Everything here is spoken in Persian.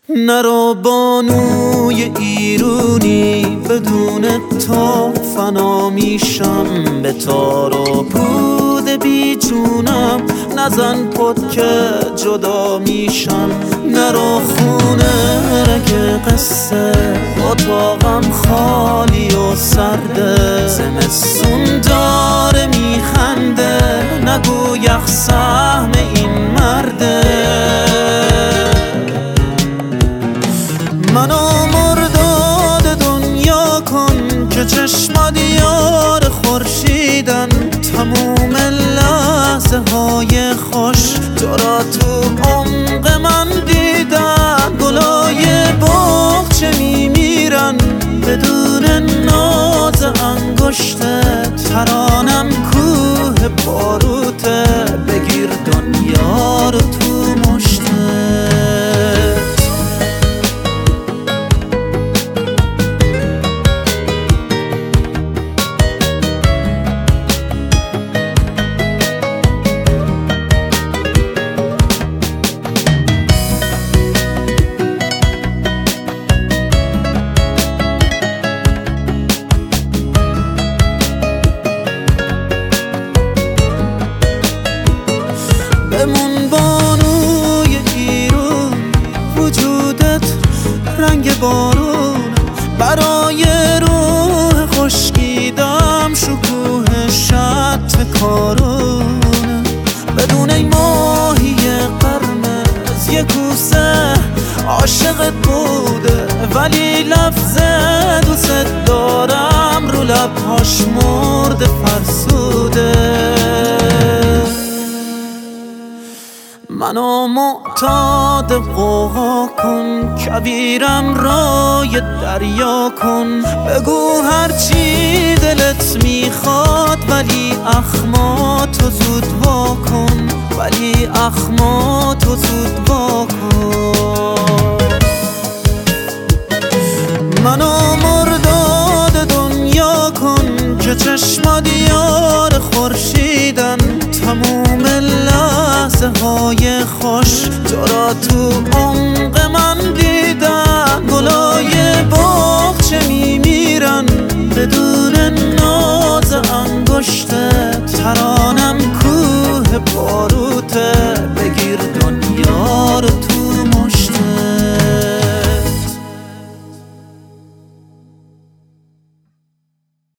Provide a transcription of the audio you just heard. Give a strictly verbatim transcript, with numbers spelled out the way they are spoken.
نرو بانوی ایرونی، بدون تو فنا میشم. به تار و پود بیجونم، نزن پد که جدا میشم. نرو خونه رگ قصه، اتاقم خالی و سرده. زمستون داره میخنده، نگو یخ سهم این مرده. منو مرداد دنیا کن که چشمات یار خورشیدن. تموم لحظه های خوش تو را تو عمق من دیدن. گلای باغچه میمیرن بدون ناز انگشتت. ترانم کوه باروته، بگیر دنیا رو تو مشتت. بمون بانوی ایرون، وجودت رنگ بارون. برای روح خشکیدم شکوه شط کارون. بدون ای ماهی قرمز یه کوسه عاشقت بوده، ولی لفظ دوست دارم رو لبهاش مرده فرسوده. منو معتاد قوقا کن، کبیرم رای دریا کن. بگو هرچی دلت میخواد، ولی اخماتو زود وا کن. ولی اخماتو زود وا کن. منو مرداد دنیا کن که چشمات